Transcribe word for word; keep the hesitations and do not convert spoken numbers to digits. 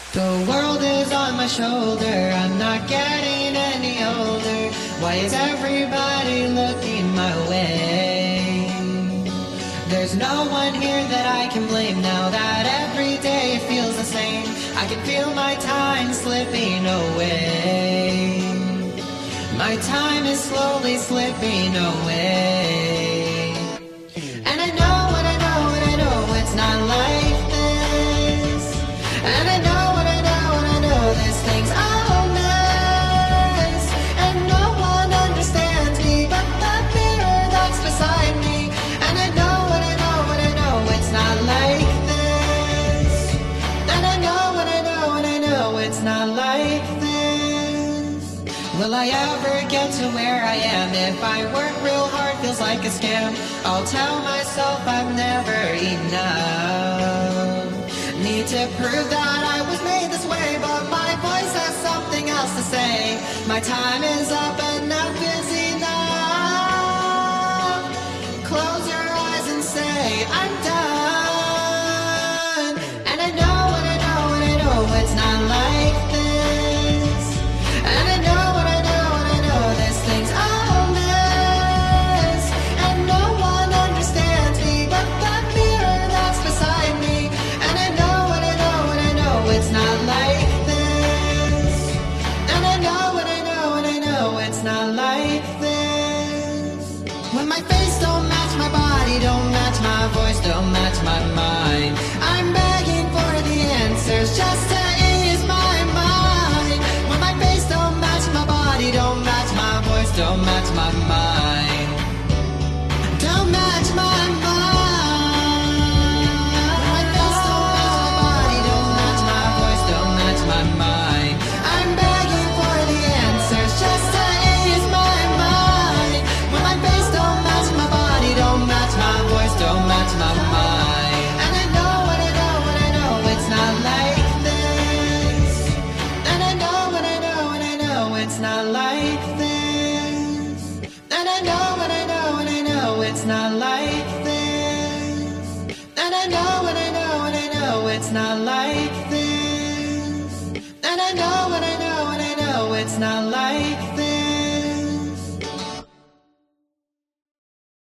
The world is on my shoulder, I'm not getting any older. Why is everybody looking my way? There's no one here that I can blame now that every day feels the same. I can feel my time slipping away. My time is slowly slipping away. And I know, and I know, and I know it's not like this. And I know, and I know, and I know this thing's all mess. And no one understands me but the mirror that's beside me. And I know, and I know, and I know it's not like this. And I know, and I know, and I know it's not like this. Will I ever get to where I am? If I work real hard, feels like a scam. I'll tell myself I'm never enough. Need to prove that I was made this way, but my voice has something else to say. My time is up, enough is enough. Close your eyes and say I'm done. And I know, and I know, and I know it's not like this. And I know, and I know, and I know this thing's all mess. And no one understands me but the mirror that's beside me. And I know, and I know, and I know it's not like this. And I know, and I know, and I know it's not like this. When my face don't match my body, don't match my voice, don't match my mind, I'm begging for the answers just to ease my mind. When my face don't match my body, don't match my voice, don't match my mind, don't match my mind. When my face don't match my body, don't match my voice, don't match my mind, I'm begging for the answers just to ease my mind. When my face don't match my body, don't match my voice, don't match my mind. And I know, and I know, and I know it's not like this. And I know, and I know, and I know it's not like this. And I know, and I know, and I know it's not like this. And I know, and I know, and I know it's not like this.